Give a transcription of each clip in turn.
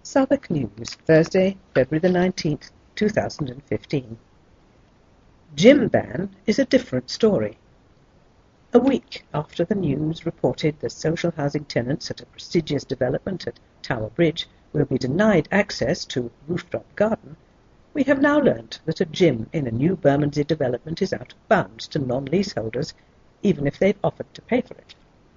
Southwark News, Thursday, February the 19th, 2015. Gym ban is a different story. A week after the news reported the social housing tenants at a prestigious development at Tower Bridge will be denied access to rooftop garden, we have now learnt that a gym in a new Bermondsey development is out of bounds to non-leaseholders, even if they've offered to pay for it.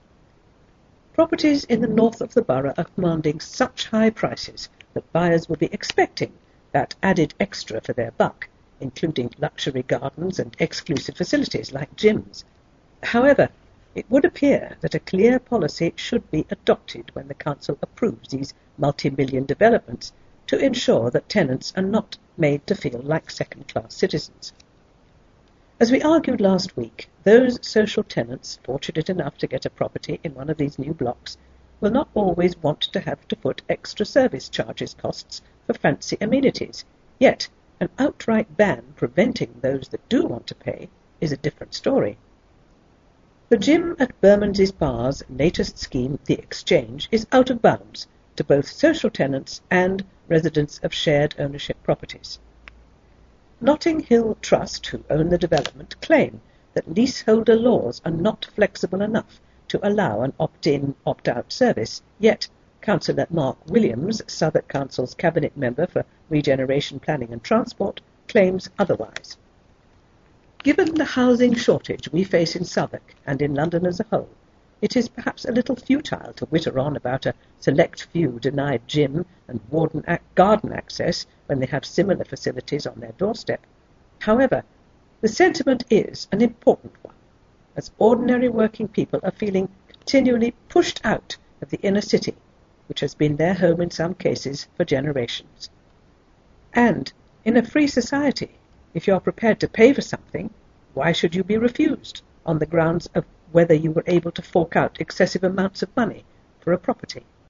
Properties in the north of the borough are commanding such high prices that buyers will be expecting that added extra for their buck, including luxury gardens and exclusive facilities like gyms. However, it would appear that a clear policy should be adopted when the council approves these multi-million developments to ensure that tenants are not made to feel like second-class citizens. As we argued last week, those social tenants fortunate enough to get a property in one of these new blocks will not always want to have to foot extra service charges costs for fancy amenities, yet an outright ban preventing those that do want to pay is a different story. The gym at Bermondsey's Bar's latest scheme, The Exchange, is out of bounds to both social tenants and residents of shared ownership properties. Notting Hill Trust, who own the development, claim that leaseholder laws are not flexible enough to allow an opt-in, opt-out service, yet Councillor Mark Williams, Southwark Council's Cabinet Member for Regeneration, Planning and Transport, claims otherwise. Given the housing shortage we face in Southwark and in London as a whole, it is perhaps a little futile to witter on about a select few denied gym and garden access when they have similar facilities on their doorstep. However, the sentiment is an important one, as ordinary working people are feeling continually pushed out of the inner city, which has been their home in some cases for generations. And in a free society, if you are prepared to pay for something, why should you be refused on the grounds of whether you were able to fork out excessive amounts of money for a property?